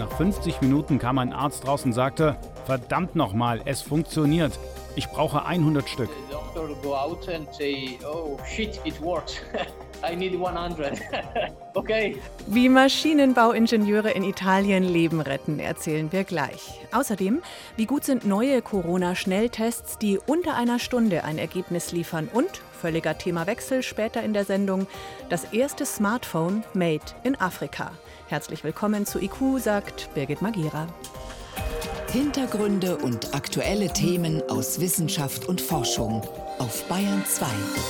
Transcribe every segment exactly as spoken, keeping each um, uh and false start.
nach fünfzig Minuten kam ein Arzt raus und sagte, verdammt nochmal, es funktioniert. Ich brauche hundert Stück. The doctor will go out and say, oh shit, it works. I need hundert. Okay. Wie Maschinenbauingenieure in Italien Leben retten, erzählen wir gleich. Außerdem, wie gut sind neue Corona-Schnelltests, die unter einer Stunde ein Ergebnis liefern. Und, völliger Themawechsel später in der Sendung, das erste Smartphone made in Afrika. Herzlich willkommen zu I Q, sagt Birgit Magira. Hintergründe und aktuelle Themen aus Wissenschaft und Forschung auf Bayern zwei.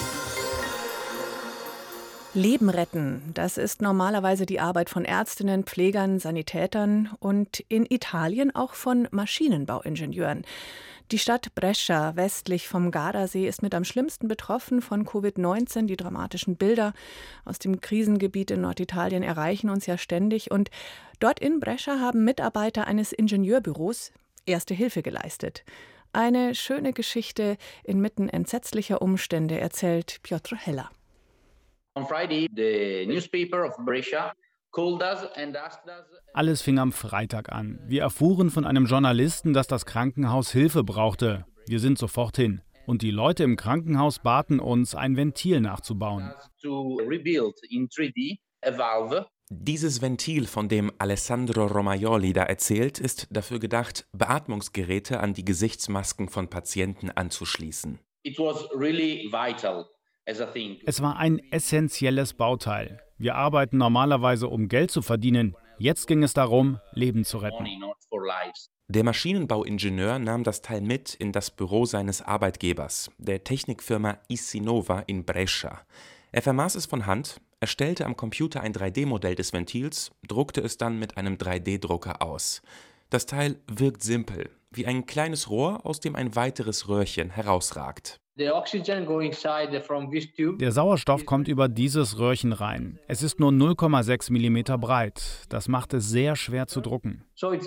Leben retten, das ist normalerweise die Arbeit von Ärztinnen, Pflegern, Sanitätern und in Italien auch von Maschinenbauingenieuren. Die Stadt Brescia westlich vom Gardasee ist mit am schlimmsten betroffen von Covid neunzehn. Die dramatischen Bilder aus dem Krisengebiet in Norditalien erreichen uns ja ständig. Und dort in Brescia haben Mitarbeiter eines Ingenieurbüros Erste Hilfe geleistet. Eine schöne Geschichte inmitten entsetzlicher Umstände, erzählt Piotr Heller. On Friday, the newspaper of Brescia called us and asked us. Alles fing am Freitag an. Wir erfuhren von einem Journalisten, dass das Krankenhaus Hilfe brauchte. Wir sind sofort hin. Und die Leute im Krankenhaus baten uns, ein Ventil nachzubauen. To rebuild in three D a valve. Dieses Ventil, von dem Alessandro Romagnoli da erzählt, ist dafür gedacht, Beatmungsgeräte an die Gesichtsmasken von Patienten anzuschließen. It was really vital. Es war ein essentielles Bauteil. Wir arbeiten normalerweise, um Geld zu verdienen. Jetzt ging es darum, Leben zu retten. Der Maschinenbauingenieur nahm das Teil mit in das Büro seines Arbeitgebers, der Technikfirma Isinova in Brescia. Er vermaß es von Hand, erstellte am Computer ein drei D Modell des Ventils, druckte es dann mit einem drei D Drucker aus. Das Teil wirkt simpel, wie ein kleines Rohr, aus dem ein weiteres Röhrchen herausragt. Der Sauerstoff kommt über dieses Röhrchen rein. Es ist nur null Komma sechs Millimeter breit. Das macht es sehr schwer zu drucken.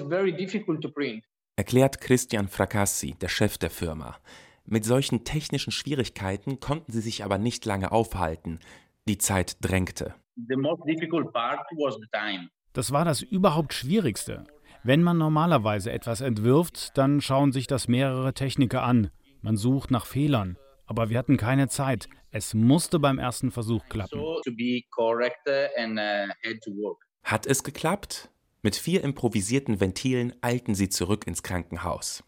Erklärt Christian Fracassi, der Chef der Firma. Mit solchen technischen Schwierigkeiten konnten sie sich aber nicht lange aufhalten. Die Zeit drängte. Das war das überhaupt Schwierigste. Wenn man normalerweise etwas entwirft, dann schauen sich das mehrere Techniker an. Man sucht nach Fehlern, aber wir hatten keine Zeit. Es musste beim ersten Versuch klappen. Hat es geklappt? Mit vier improvisierten Ventilen eilten sie zurück ins Krankenhaus.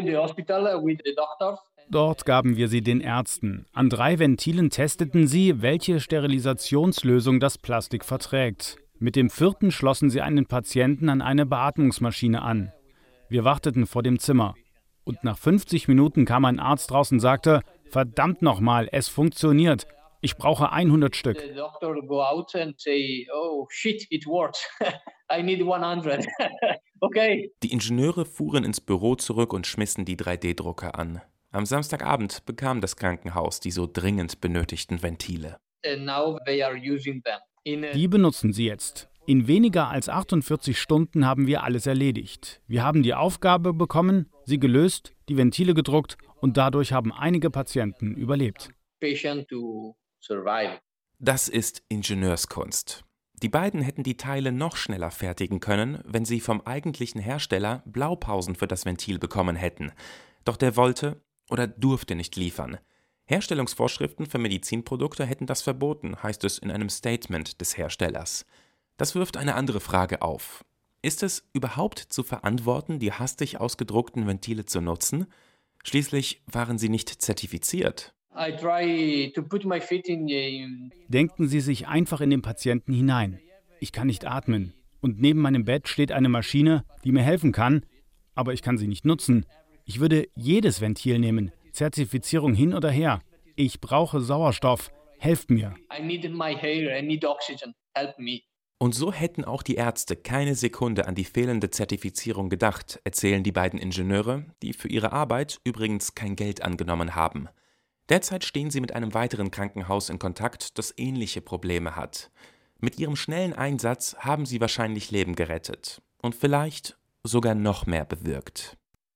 Dort gaben wir sie den Ärzten. An drei Ventilen testeten sie, welche Sterilisationslösung das Plastik verträgt. Mit dem vierten schlossen sie einen Patienten an eine Beatmungsmaschine an. Wir warteten vor dem Zimmer. Und nach fünfzig Minuten kam ein Arzt raus und sagte, verdammt nochmal, es funktioniert. Ich brauche hundert Stück. The doctor will go out and say, oh shit, it works. I need hundert. Okay. Die Ingenieure fuhren ins Büro zurück und schmissen die drei D Drucker an. Am Samstagabend bekam das Krankenhaus die so dringend benötigten Ventile. And now they are using them. In a Die benutzen sie jetzt. In weniger als achtundvierzig Stunden haben wir alles erledigt. Wir haben die Aufgabe bekommen, sie gelöst, die Ventile gedruckt und dadurch haben einige Patienten überlebt. patient to survive. Das ist Ingenieurskunst. Die beiden hätten die Teile noch schneller fertigen können, wenn sie vom eigentlichen Hersteller Blaupausen für das Ventil bekommen hätten. Doch der wollte oder durfte nicht liefern. Herstellungsvorschriften für Medizinprodukte hätten das verboten, heißt es in einem Statement des Herstellers. Das wirft eine andere Frage auf. Ist es überhaupt zu verantworten, die hastig ausgedruckten Ventile zu nutzen? Schließlich waren sie nicht zertifiziert. I try to put my feet in the... Denken Sie sich einfach in den Patienten hinein. Ich kann nicht atmen. Und neben meinem Bett steht eine Maschine, die mir helfen kann, aber ich kann sie nicht nutzen. Ich würde jedes Ventil nehmen, Zertifizierung hin oder her. Ich brauche Sauerstoff. Helft mir. I need my hair, I need oxygen. Help me. Und so hätten auch die Ärzte keine Sekunde an die fehlende Zertifizierung gedacht, erzählen die beiden Ingenieure, die für ihre Arbeit übrigens kein Geld angenommen haben. Derzeit stehen sie mit einem weiteren Krankenhaus in Kontakt, das ähnliche Probleme hat. Mit ihrem schnellen Einsatz haben sie wahrscheinlich Leben gerettet und vielleicht sogar noch mehr bewirkt.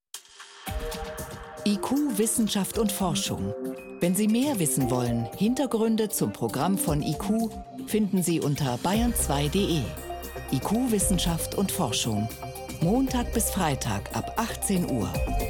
I Q Wissenschaft und Forschung. Wenn Sie mehr wissen wollen, Hintergründe zum Programm von I Q finden Sie unter bayern zwei punkt de. I Q Wissenschaft und Forschung. Montag bis Freitag ab achtzehn Uhr.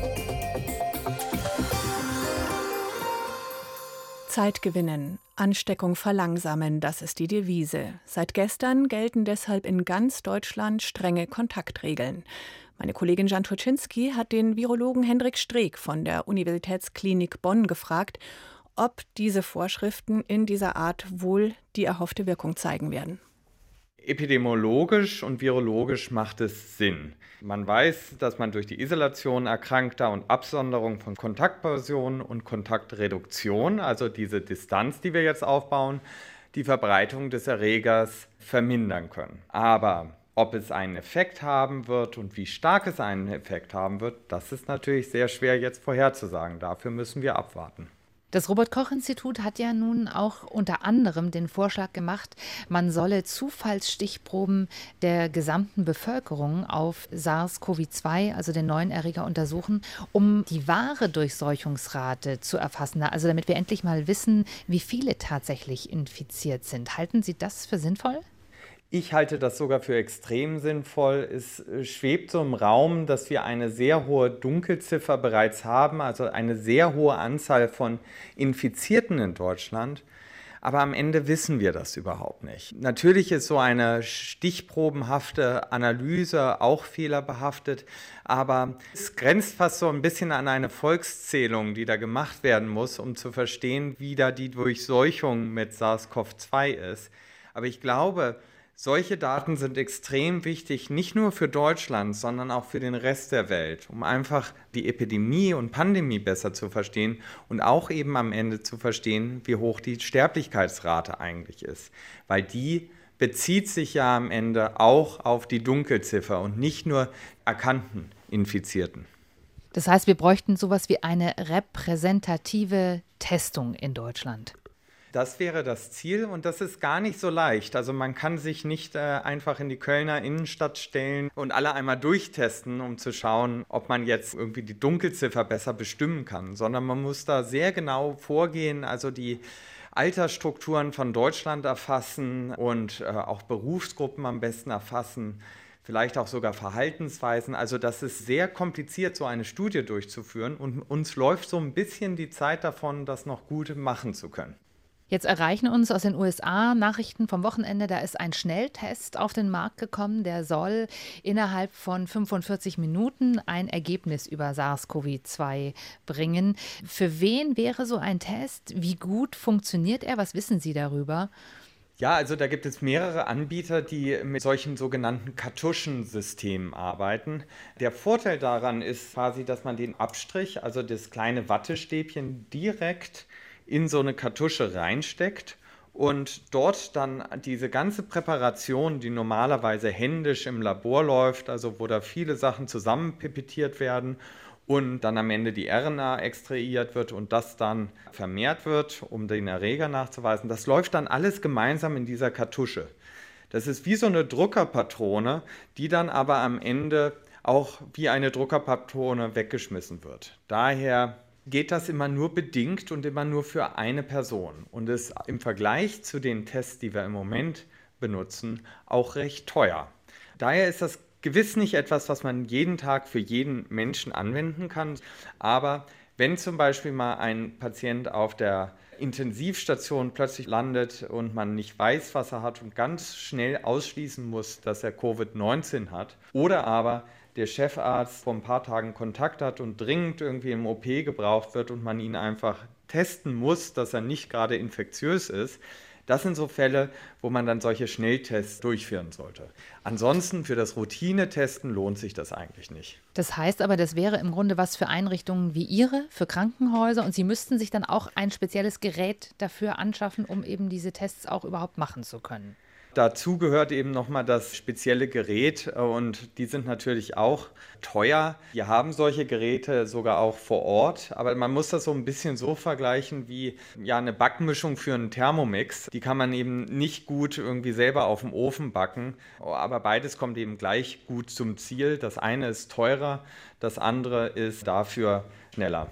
Zeit gewinnen, Ansteckung verlangsamen, das ist die Devise. Seit gestern gelten deshalb in ganz Deutschland strenge Kontaktregeln. Meine Kollegin Jan Turczynski hat den Virologen Hendrik Streeck von der Universitätsklinik Bonn gefragt, ob diese Vorschriften in dieser Art wohl die erhoffte Wirkung zeigen werden. Epidemiologisch und virologisch macht es Sinn. Man weiß, dass man durch die Isolation Erkrankter und Absonderung von Kontaktpersonen und Kontaktreduktion, also diese Distanz, die wir jetzt aufbauen, die Verbreitung des Erregers vermindern können. Aber ob es einen Effekt haben wird und wie stark es einen Effekt haben wird, das ist natürlich sehr schwer jetzt vorherzusagen. Dafür müssen wir abwarten. Das Robert-Koch-Institut hat ja nun auch unter anderem den Vorschlag gemacht, man solle Zufallsstichproben der gesamten Bevölkerung auf SARS-C o V zwei, also den neuen Erreger, untersuchen, um die wahre Durchseuchungsrate zu erfassen. Also damit wir endlich mal wissen, wie viele tatsächlich infiziert sind. Halten Sie das für sinnvoll? Ich halte das sogar für extrem sinnvoll. Es schwebt so im Raum, dass wir eine sehr hohe Dunkelziffer bereits haben, also eine sehr hohe Anzahl von Infizierten in Deutschland. Aber am Ende wissen wir das überhaupt nicht. Natürlich ist so eine stichprobenhafte Analyse auch fehlerbehaftet, aber es grenzt fast so ein bisschen an eine Volkszählung, die da gemacht werden muss, um zu verstehen, wie da die Durchseuchung mit SARS-C o V zwei ist. Aber ich glaube, solche Daten sind extrem wichtig, nicht nur für Deutschland, sondern auch für den Rest der Welt, um einfach die Epidemie und Pandemie besser zu verstehen und auch eben am Ende zu verstehen, wie hoch die Sterblichkeitsrate eigentlich ist. Weil die bezieht sich ja am Ende auch auf die Dunkelziffer und nicht nur erkannten Infizierten. Das heißt, wir bräuchten sowas wie eine repräsentative Testung in Deutschland. Das wäre das Ziel und das ist gar nicht so leicht. Also man kann sich nicht äh, einfach in die Kölner Innenstadt stellen und alle einmal durchtesten, um zu schauen, ob man jetzt irgendwie die Dunkelziffer besser bestimmen kann, sondern man muss da sehr genau vorgehen, also die Altersstrukturen von Deutschland erfassen und äh, auch Berufsgruppen am besten erfassen, vielleicht auch sogar Verhaltensweisen. Also das ist sehr kompliziert, so eine Studie durchzuführen und uns läuft so ein bisschen die Zeit davon, das noch gut machen zu können. Jetzt erreichen uns aus den U S A Nachrichten vom Wochenende, da ist ein Schnelltest auf den Markt gekommen, der soll innerhalb von fünfundvierzig Minuten ein Ergebnis über SARS-C o V zwei bringen. Für wen wäre so ein Test? Wie gut funktioniert er? Was wissen Sie darüber? Ja, also da gibt es mehrere Anbieter, die mit solchen sogenannten Kartuschensystemen arbeiten. Der Vorteil daran ist quasi, dass man den Abstrich, also das kleine Wattestäbchen, direkt in so eine Kartusche reinsteckt und dort dann diese ganze Präparation, die normalerweise händisch im Labor läuft, also wo da viele Sachen zusammenpipettiert werden und dann am Ende die R N A extrahiert wird und das dann vermehrt wird, um den Erreger nachzuweisen, das läuft dann alles gemeinsam in dieser Kartusche. Das ist wie so eine Druckerpatrone, die dann aber am Ende auch wie eine Druckerpatrone weggeschmissen wird. Daher geht das immer nur bedingt und immer nur für eine Person und ist im Vergleich zu den Tests, die wir im Moment benutzen, auch recht teuer. Daher ist das gewiss nicht etwas, was man jeden Tag für jeden Menschen anwenden kann, aber wenn zum Beispiel mal ein Patient auf der Intensivstation plötzlich landet und man nicht weiß, was er hat und ganz schnell ausschließen muss, dass er Covid neunzehn hat oder aber der Chefarzt vor ein paar Tagen Kontakt hat und dringend irgendwie im O P gebraucht wird und man ihn einfach testen muss, dass er nicht gerade infektiös ist. Das sind so Fälle, wo man dann solche Schnelltests durchführen sollte. Ansonsten für das Routinetesten lohnt sich das eigentlich nicht. Das heißt aber, das wäre im Grunde was für Einrichtungen wie Ihre, für Krankenhäuser und Sie müssten sich dann auch ein spezielles Gerät dafür anschaffen, um eben diese Tests auch überhaupt machen zu können. Dazu gehört eben nochmal das spezielle Gerät und die sind natürlich auch teuer. Wir haben solche Geräte sogar auch vor Ort, aber man muss das so ein bisschen so vergleichen wie ja, eine Backmischung für einen Thermomix. Die kann man eben nicht gut irgendwie selber auf dem Ofen backen, aber beides kommt eben gleich gut zum Ziel. Das eine ist teurer, das andere ist dafür schneller.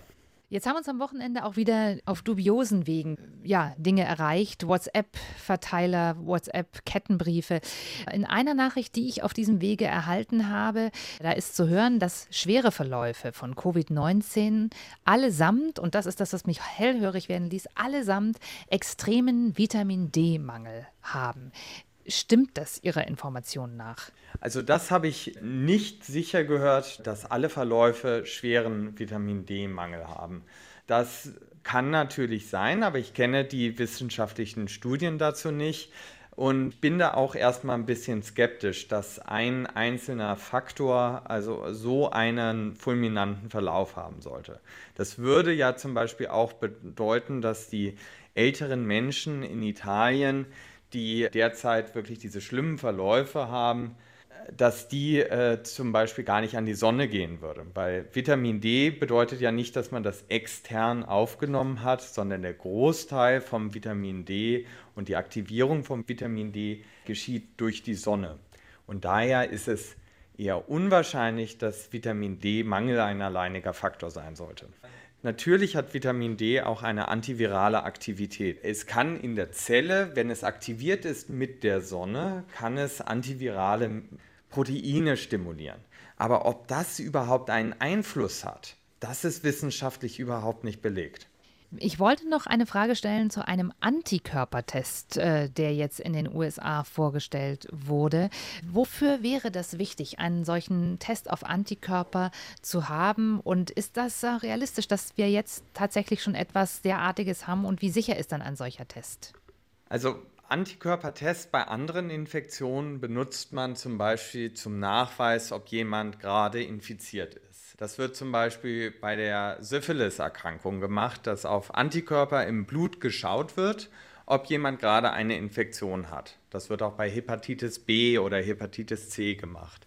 Jetzt haben uns am Wochenende auch wieder auf dubiosen Wegen ja, Dinge erreicht. WhatsApp-Verteiler, WhatsApp-Kettenbriefe. In einer Nachricht, die ich auf diesem Wege erhalten habe, da ist zu hören, dass schwere Verläufe von Covid neunzehn allesamt, und das ist das, was mich hellhörig werden ließ, allesamt extremen Vitamin-D-Mangel haben. Stimmt das Ihrer Information nach? Also das habe ich nicht sicher gehört, dass alle Verläufe schweren Vitamin-D-Mangel haben. Das kann natürlich sein, aber ich kenne die wissenschaftlichen Studien dazu nicht und bin da auch erstmal ein bisschen skeptisch, dass ein einzelner Faktor also so einen fulminanten Verlauf haben sollte. Das würde ja zum Beispiel auch bedeuten, dass die älteren Menschen in Italien, die derzeit wirklich diese schlimmen Verläufe haben, dass die äh, zum Beispiel gar nicht an die Sonne gehen würde. Weil Vitamin D bedeutet ja nicht, dass man das extern aufgenommen hat, sondern der Großteil vom Vitamin D und die Aktivierung vom Vitamin D geschieht durch die Sonne. Und daher ist es eher unwahrscheinlich, dass Vitamin D-Mangel ein alleiniger Faktor sein sollte. Natürlich hat Vitamin D auch eine antivirale Aktivität. Es kann in der Zelle, wenn es aktiviert ist mit der Sonne, kann es antivirale Proteine stimulieren. Aber ob das überhaupt einen Einfluss hat, das ist wissenschaftlich überhaupt nicht belegt. Ich wollte noch eine Frage stellen zu einem Antikörpertest, äh, der jetzt in den U S A vorgestellt wurde. Wofür wäre das wichtig, einen solchen Test auf Antikörper zu haben? Und ist das äh, realistisch, dass wir jetzt tatsächlich schon etwas derartiges haben? Und wie sicher ist dann ein solcher Test? Also Antikörpertests bei anderen Infektionen benutzt man zum Beispiel zum Nachweis, ob jemand gerade infiziert ist. Das wird zum Beispiel bei der Syphilis-Erkrankung gemacht, dass auf Antikörper im Blut geschaut wird, ob jemand gerade eine Infektion hat. Das wird auch bei Hepatitis B oder Hepatitis C gemacht.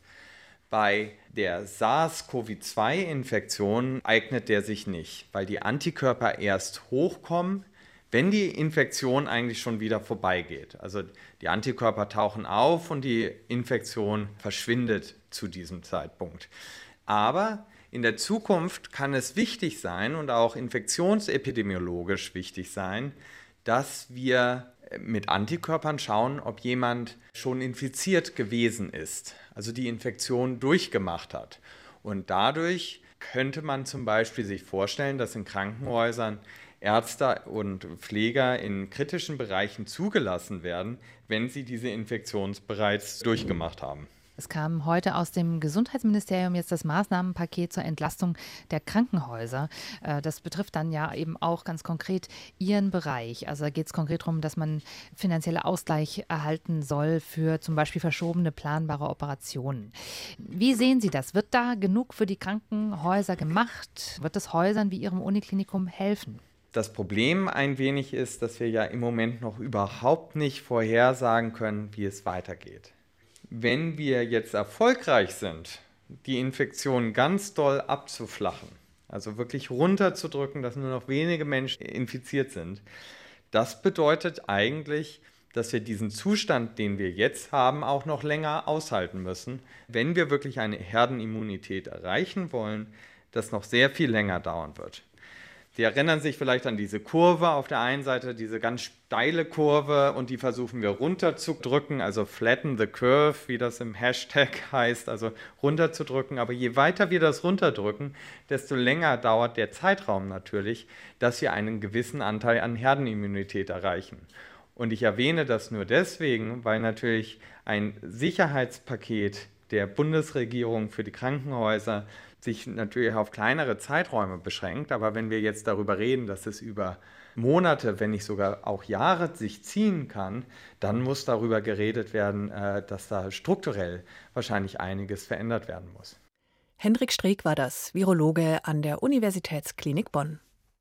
Bei der SARS-C o V zwei Infektion eignet der sich nicht, weil die Antikörper erst hochkommen, wenn die Infektion eigentlich schon wieder vorbeigeht. Also die Antikörper tauchen auf und die Infektion verschwindet zu diesem Zeitpunkt. Aber in der Zukunft kann es wichtig sein und auch infektionsepidemiologisch wichtig sein, dass wir mit Antikörpern schauen, ob jemand schon infiziert gewesen ist, also die Infektion durchgemacht hat. Und dadurch könnte man zum Beispiel sich vorstellen, dass in Krankenhäusern Ärzte und Pfleger in kritischen Bereichen zugelassen werden, wenn sie diese Infektion bereits durchgemacht haben. Es kam heute aus dem Gesundheitsministerium jetzt das Maßnahmenpaket zur Entlastung der Krankenhäuser. Das betrifft dann ja eben auch ganz konkret Ihren Bereich. Also da geht es konkret darum, dass man finanzielle Ausgleich erhalten soll für zum Beispiel verschobene planbare Operationen. Wie sehen Sie das? Wird da genug für die Krankenhäuser gemacht? Wird es Häusern wie Ihrem Uniklinikum helfen? Das Problem ein wenig ist, dass wir ja im Moment noch überhaupt nicht vorhersagen können, wie es weitergeht. Wenn wir jetzt erfolgreich sind, die Infektion ganz doll abzuflachen, also wirklich runterzudrücken, dass nur noch wenige Menschen infiziert sind, das bedeutet eigentlich, dass wir diesen Zustand, den wir jetzt haben, auch noch länger aushalten müssen, wenn wir wirklich eine Herdenimmunität erreichen wollen, das noch sehr viel länger dauern wird. Sie erinnern sich vielleicht an diese Kurve auf der einen Seite, diese ganz steile Kurve, und die versuchen wir runterzudrücken, also flatten the curve, wie das im Hashtag heißt, also runterzudrücken. Aber je weiter wir das runterdrücken, desto länger dauert der Zeitraum natürlich, dass wir einen gewissen Anteil an Herdenimmunität erreichen. Und ich erwähne das nur deswegen, weil natürlich ein Sicherheitspaket der Bundesregierung für die Krankenhäuser sich natürlich auf kleinere Zeiträume beschränkt. Aber wenn wir jetzt darüber reden, dass es über Monate, wenn nicht sogar auch Jahre sich ziehen kann, dann muss darüber geredet werden, dass da strukturell wahrscheinlich einiges verändert werden muss. Hendrik Streeck war das, Virologe an der Universitätsklinik Bonn.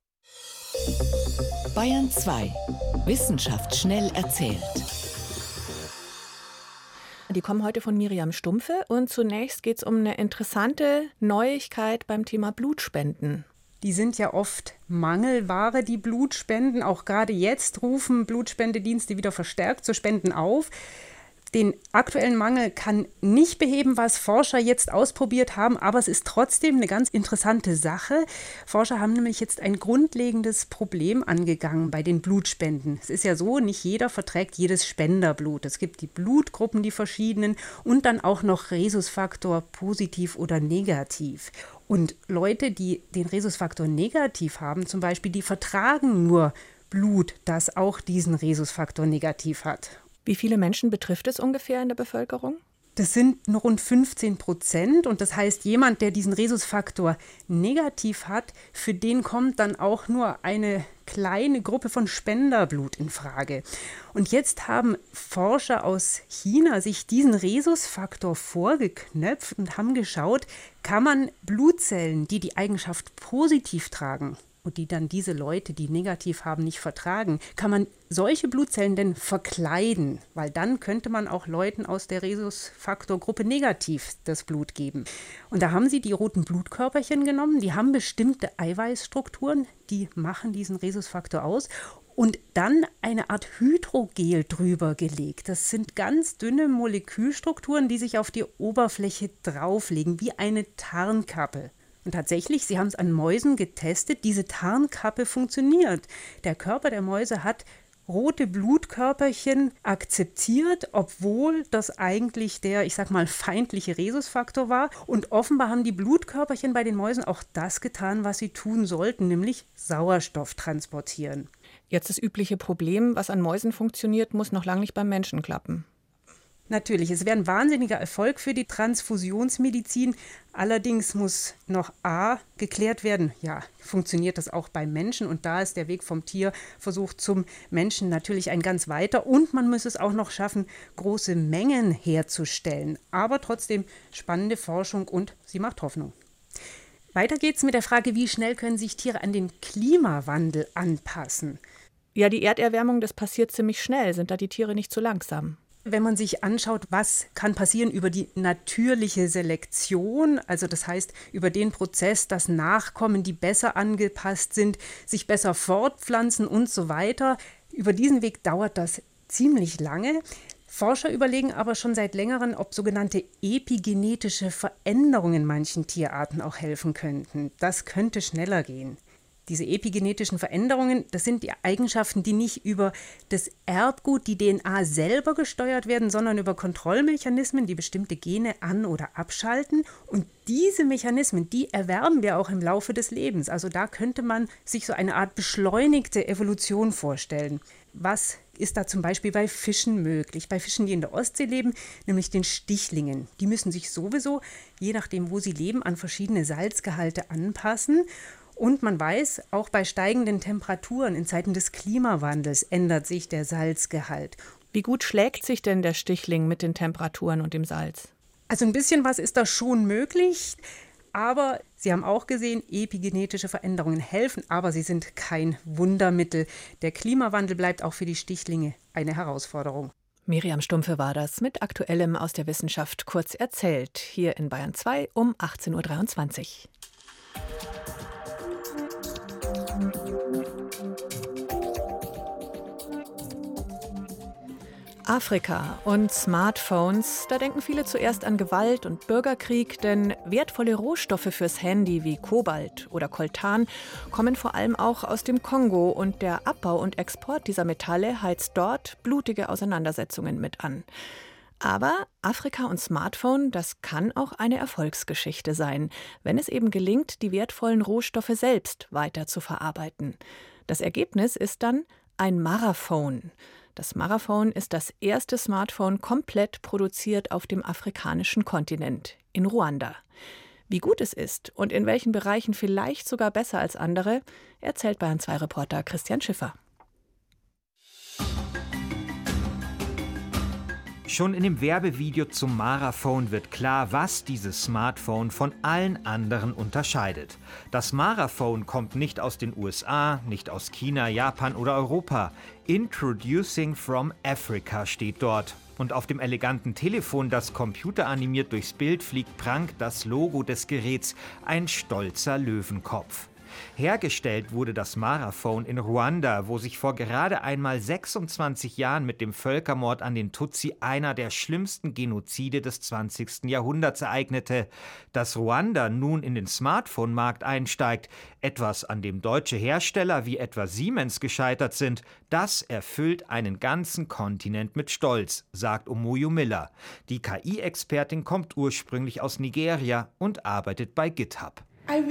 Bayern zwei. Wissenschaft schnell erzählt. Die kommen heute von Miriam Stumpfe und zunächst geht es um eine interessante Neuigkeit beim Thema Blutspenden. Die sind ja oft Mangelware, die Blutspenden. Auch gerade jetzt rufen Blutspendedienste wieder verstärkt zu Spenden auf. Den aktuellen Mangel kann nicht beheben, was Forscher jetzt ausprobiert haben, aber es ist trotzdem eine ganz interessante Sache. Forscher haben nämlich jetzt ein grundlegendes Problem angegangen bei den Blutspenden. Es ist ja so, nicht jeder verträgt jedes Spenderblut. Es gibt die Blutgruppen, die verschiedenen und dann auch noch Rhesusfaktor positiv oder negativ. Und Leute, die den Rhesusfaktor negativ haben, zum Beispiel, die vertragen nur Blut, das auch diesen Rhesusfaktor negativ hat. Wie viele Menschen betrifft es ungefähr in der Bevölkerung? Das sind nur rund fünfzehn Prozent und das heißt, jemand, der diesen Rhesusfaktor negativ hat, für den kommt dann auch nur eine kleine Gruppe von Spenderblut in Frage. Und jetzt haben Forscher aus China sich diesen Rhesusfaktor vorgeknöpft und haben geschaut, kann man Blutzellen, die die Eigenschaft positiv tragen, und die dann diese Leute, die negativ haben, nicht vertragen, kann man solche Blutzellen denn verkleiden? Weil dann könnte man auch Leuten aus der Rhesusfaktorgruppe negativ das Blut geben. Und da haben sie die roten Blutkörperchen genommen, die haben bestimmte Eiweißstrukturen, die machen diesen Rhesusfaktor aus. Und dann eine Art Hydrogel drüber gelegt. Das sind ganz dünne Molekülstrukturen, die sich auf die Oberfläche drauflegen, wie eine Tarnkappe. Und tatsächlich, sie haben es an Mäusen getestet, diese Tarnkappe funktioniert. Der Körper der Mäuse hat rote Blutkörperchen akzeptiert, obwohl das eigentlich der, ich sag mal, feindliche Rhesusfaktor war. Und offenbar haben die Blutkörperchen bei den Mäusen auch das getan, was sie tun sollten, nämlich Sauerstoff transportieren. Jetzt das übliche Problem, was an Mäusen funktioniert, muss noch lange nicht beim Menschen klappen. Natürlich, es wäre ein wahnsinniger Erfolg für die Transfusionsmedizin. Allerdings muss noch A geklärt werden, ja, funktioniert das auch beim Menschen? Und da ist der Weg vom Tierversuch zum Menschen natürlich ein ganz weiter. Und man muss es auch noch schaffen, große Mengen herzustellen. Aber trotzdem spannende Forschung und sie macht Hoffnung. Weiter geht's mit der Frage, wie schnell können sich Tiere an den Klimawandel anpassen? Ja, die Erderwärmung, das passiert ziemlich schnell. Sind da die Tiere nicht zu langsam? Wenn man sich anschaut, was kann passieren über die natürliche Selektion, also das heißt über den Prozess, dass Nachkommen, die besser angepasst sind, sich besser fortpflanzen und so weiter, über diesen Weg dauert das ziemlich lange. Forscher überlegen aber schon seit längerem, ob sogenannte epigenetische Veränderungen manchen Tierarten auch helfen könnten. Das könnte schneller gehen. Diese epigenetischen Veränderungen, das sind die Eigenschaften, die nicht über das Erbgut, die D N A selber gesteuert werden, sondern über Kontrollmechanismen, die bestimmte Gene an- oder abschalten. Und diese Mechanismen, die erwerben wir auch im Laufe des Lebens. Also da könnte man sich so eine Art beschleunigte Evolution vorstellen. Was ist da zum Beispiel bei Fischen möglich? Bei Fischen, die in der Ostsee leben, nämlich den Stichlingen. Die müssen sich sowieso, je nachdem, wo sie leben, an verschiedene Salzgehalte anpassen. Und man weiß, auch bei steigenden Temperaturen in Zeiten des Klimawandels ändert sich der Salzgehalt. Wie gut schlägt sich denn der Stichling mit den Temperaturen und dem Salz? Also ein bisschen was ist da schon möglich, aber Sie haben auch gesehen, epigenetische Veränderungen helfen, aber sie sind kein Wundermittel. Der Klimawandel bleibt auch für die Stichlinge eine Herausforderung. Miriam Stumpfe war das mit Aktuellem aus der Wissenschaft kurz erzählt, hier in Bayern zwei um achtzehn Uhr dreiundzwanzig. Afrika und Smartphones, da denken viele zuerst an Gewalt und Bürgerkrieg, denn wertvolle Rohstoffe fürs Handy wie Kobalt oder Coltan kommen vor allem auch aus dem Kongo und der Abbau und Export dieser Metalle heizt dort blutige Auseinandersetzungen mit an. Aber Afrika und Smartphone, das kann auch eine Erfolgsgeschichte sein, wenn es eben gelingt, die wertvollen Rohstoffe selbst weiter zu verarbeiten. Das Ergebnis ist dann ein Maraphone. Das Maraphone ist das erste Smartphone komplett produziert auf dem afrikanischen Kontinent, in Ruanda. Wie gut es ist und in welchen Bereichen vielleicht sogar besser als andere, erzählt Bayern zwei Reporter Christian Schiffer. Schon in dem Werbevideo zum Maraphone wird klar, was dieses Smartphone von allen anderen unterscheidet. Das Maraphone kommt nicht aus den U S A, nicht aus China, Japan oder Europa. Introducing from Africa steht dort. Und auf dem eleganten Telefon, das computeranimiert durchs Bild fliegt, prangt das Logo des Geräts, ein stolzer Löwenkopf. Hergestellt wurde das Maraphone in Ruanda, wo sich vor gerade einmal sechsundzwanzig Jahren mit dem Völkermord an den Tutsi einer der schlimmsten Genozide des zwanzigsten Jahrhunderts ereignete. Dass Ruanda nun in den Smartphone-Markt einsteigt, etwas, an dem deutsche Hersteller wie etwa Siemens gescheitert sind, das erfüllt einen ganzen Kontinent mit Stolz, sagt Omoyo Miller. Die K I-Expertin kommt ursprünglich aus Nigeria und arbeitet bei GitHub.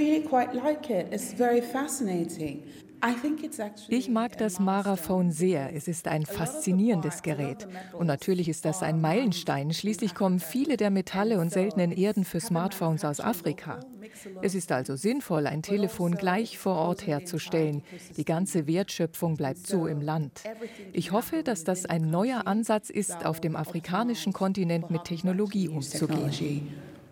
Ich mag das Maraphone sehr. Es ist ein faszinierendes Gerät. Und natürlich ist das ein Meilenstein. Schließlich kommen viele der Metalle und seltenen Erden für Smartphones aus Afrika. Es ist also sinnvoll, ein Telefon gleich vor Ort herzustellen. Die ganze Wertschöpfung bleibt so im Land. Ich hoffe, dass das ein neuer Ansatz ist, auf dem afrikanischen Kontinent mit Technologie umzugehen.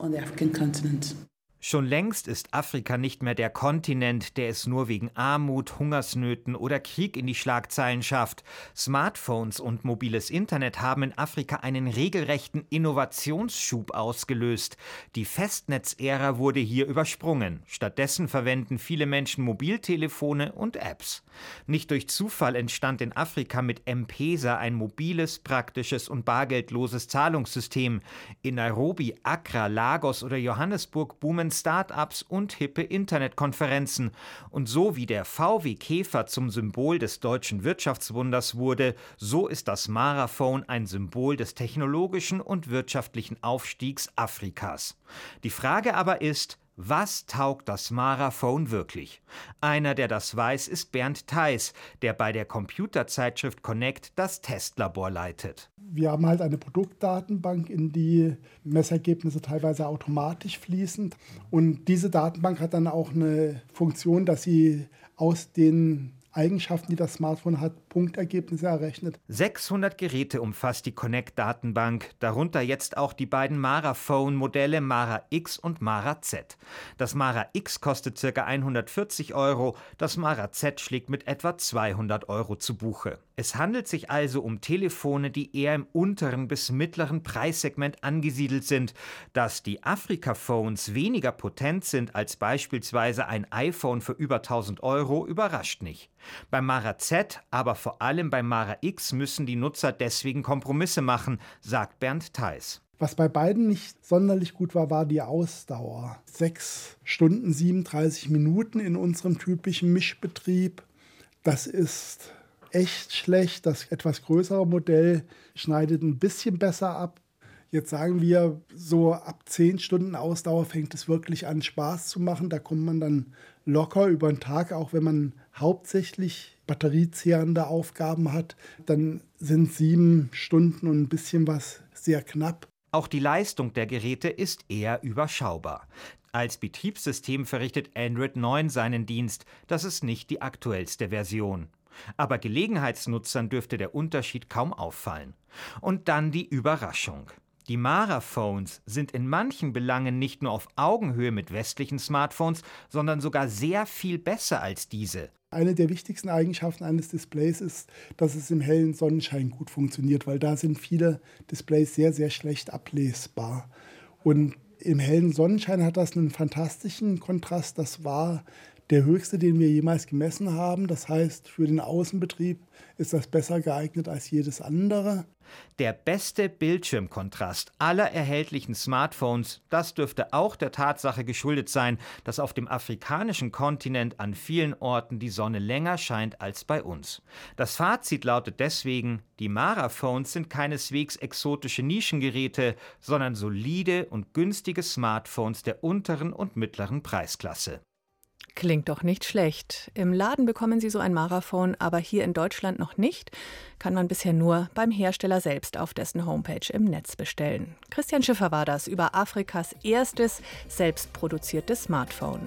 Schon längst ist Afrika nicht mehr der Kontinent, der es nur wegen Armut, Hungersnöten oder Krieg in die Schlagzeilen schafft. Smartphones und mobiles Internet haben in Afrika einen regelrechten Innovationsschub ausgelöst. Die Festnetzära wurde hier übersprungen. Stattdessen verwenden viele Menschen Mobiltelefone und Apps. Nicht durch Zufall entstand in Afrika mit M-Pesa ein mobiles, praktisches und bargeldloses Zahlungssystem. In Nairobi, Accra, Lagos oder Johannesburg boomen Start-ups und hippe Internetkonferenzen. Und so wie der V W Käfer zum Symbol des deutschen Wirtschaftswunders wurde, so ist das Maraphone ein Symbol des technologischen und wirtschaftlichen Aufstiegs Afrikas. Die Frage aber ist, was taugt das Maraphone wirklich? Einer, der das weiß, ist Bernd Theis, der bei der Computerzeitschrift Connect das Testlabor leitet. Wir haben halt eine Produktdatenbank, in die Messergebnisse teilweise automatisch fließen. Und diese Datenbank hat dann auch eine Funktion, dass sie aus den Eigenschaften, die das Smartphone hat, Punktergebnisse errechnet. sechshundert Geräte umfasst die Connect-Datenbank, darunter jetzt auch die beiden Maraphone-Modelle Mara X und Mara Z. Das Mara X kostet ca. hundertvierzig Euro, das Mara Z schlägt mit etwa zweihundert Euro zu Buche. Es handelt sich also um Telefone, die eher im unteren bis mittleren Preissegment angesiedelt sind. Dass die Afrika-Phones weniger potent sind als beispielsweise ein iPhone für über tausend Euro, überrascht nicht. Beim Mara Z, aber vor allem beim Mara X müssen die Nutzer deswegen Kompromisse machen, sagt Bernd Theis. Was bei beiden nicht sonderlich gut war, war die Ausdauer. Sechs Stunden, siebenunddreißig Minuten in unserem typischen Mischbetrieb. Das ist echt schlecht. Das etwas größere Modell schneidet ein bisschen besser ab. Jetzt sagen wir, so ab zehn Stunden Ausdauer fängt es wirklich an, Spaß zu machen. Da kommt man dann locker über den Tag, auch wenn man hauptsächlich batteriezehrende Aufgaben hat. Dann sind sieben Stunden und ein bisschen was sehr knapp. Auch die Leistung der Geräte ist eher überschaubar. Als Betriebssystem verrichtet Android neun seinen Dienst. Das ist nicht die aktuellste Version. Aber Gelegenheitsnutzern dürfte der Unterschied kaum auffallen. Und dann die Überraschung. Die Mara-Phones sind in manchen Belangen nicht nur auf Augenhöhe mit westlichen Smartphones, sondern sogar sehr viel besser als diese. Eine der wichtigsten Eigenschaften eines Displays ist, dass es im hellen Sonnenschein gut funktioniert, weil da sind viele Displays sehr, sehr schlecht ablesbar. Und im hellen Sonnenschein hat das einen fantastischen Kontrast. Das war der höchste, den wir jemals gemessen haben. Das heißt, für den Außenbetrieb ist das besser geeignet als jedes andere. Der beste Bildschirmkontrast aller erhältlichen Smartphones, das dürfte auch der Tatsache geschuldet sein, dass auf dem afrikanischen Kontinent an vielen Orten die Sonne länger scheint als bei uns. Das Fazit lautet deswegen, die Mara-Phones sind keineswegs exotische Nischengeräte, sondern solide und günstige Smartphones der unteren und mittleren Preisklasse. Klingt doch nicht schlecht. Im Laden bekommen Sie so ein Maraphone, aber hier in Deutschland noch nicht. Kann man bisher nur beim Hersteller selbst auf dessen Homepage im Netz bestellen. Christian Schiffer war das über Afrikas erstes selbstproduziertes Smartphone.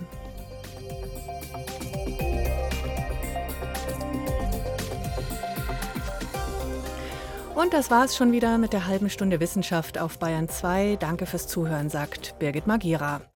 Und das war es schon wieder mit der halben Stunde Wissenschaft auf Bayern zwei. Danke fürs Zuhören, sagt Birgit Magira.